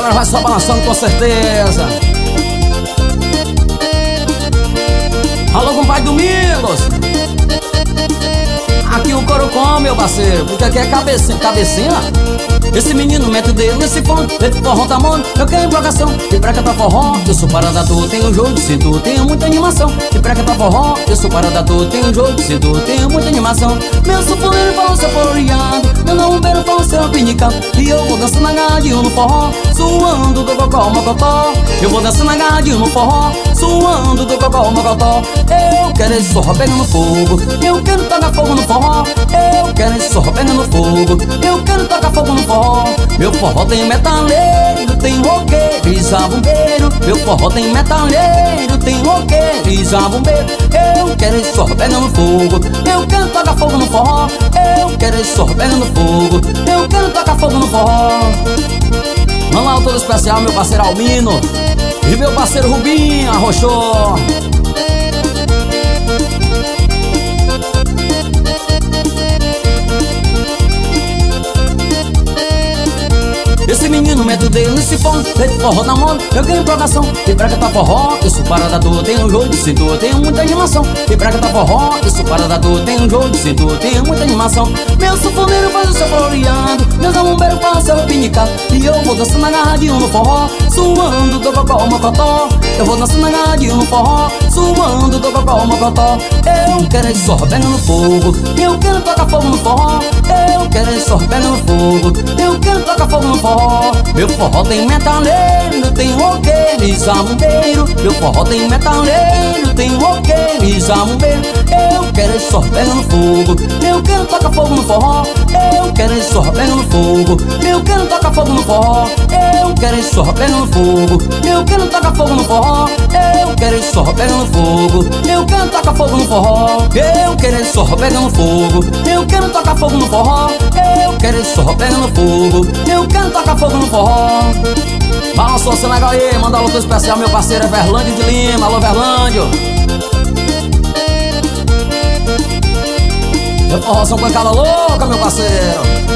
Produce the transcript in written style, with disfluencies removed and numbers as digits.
galera vai só balançando com certeza. Alô, compadre Domingos. Aqui o coro com, meu parceiro, porque aqui é cabecinha, cabecinha. Esse menino mete o dedo nesse ponto, esse forró tá mano, eu quero empolgação. E pra cantar forró, eu sou paradador, tenho jogo de cintura, tenho muita animação. E pra cantar forró, eu sou paradador, tenho jogo de cintura, tenho muita animação. Meu sufoneiro fala ser floreado, meu namorado fala ser pinicado. E eu vou dançando agarradinho no forró, suando do cocó, mocotó. Eu vou dançando agarradinho no forró, suando do cocó, mocotó. Eu quero esse forró pegando fogo, eu quero tocar fogo no forró. Eu quero esse forró pegando fogo, eu quero tocar fogo no forró. Meu forró tem metaleiro, tem roqueiro e zabumbeiro. Meu forró tem metaleiro, tem roqueiro e zabumbeiro. Eu quero esse forró pegando fogo, eu quero tocar fogo no forró. Eu quero esse forró pegando fogo, eu quero tocar fogo no forró. Vamos lá, todo especial, meu parceiro Albino e meu parceiro Rubinho arrochou. Esse menino mete o dedo nesse ponto, feito forró na moda, eu ganho empolgação. E pra cantar forró, eu sou paradador, tenho jogo de cintura, tenho muita animação. E pra cantar forró, eu sou paradador, tenho jogo de cintura, tenho muita animação. Meu sufoneiro faz o seu floreado, meus alumbeiros fazem o seu pinicado. E eu vou dançando agarradinho no forró, suando do cocó, mocotó. Eu vou dançando agarradinho no forró, suando do cocó, mocotó. Eu quero esse forró pegando fogo, eu quero tocar fogo no forró. Eu quero esse forró pegando fogo, eu quero tocar fogo no forró. Meu forró tem metaleiro, tem roqueiro e zabumbeiro. Meu forró tem metaleiro, tem roqueiro e zabumbeiro. Eu quero esse forró pegando fogo, eu quero tocar fogo no forró. Eu quero esse forró pegando fogo, eu quero tocar fogo no forró. Eu quero esse forró pegando fogo, eu quero tocar fogo no forró. Eu quero esse forró pegando fogo, eu quero tocar fogo no forró. Eu quero esse forró pegando fogo, eu quero tocar fogo no forró. Eu quero esse forró pegando fogo, eu quero tocar fogo no forró. Balançou seu legal aí, manda alô especial, meu parceiro Everlândio de Lima. Alô, Everlândio. Meu forró são pancada louca, meu parceiro.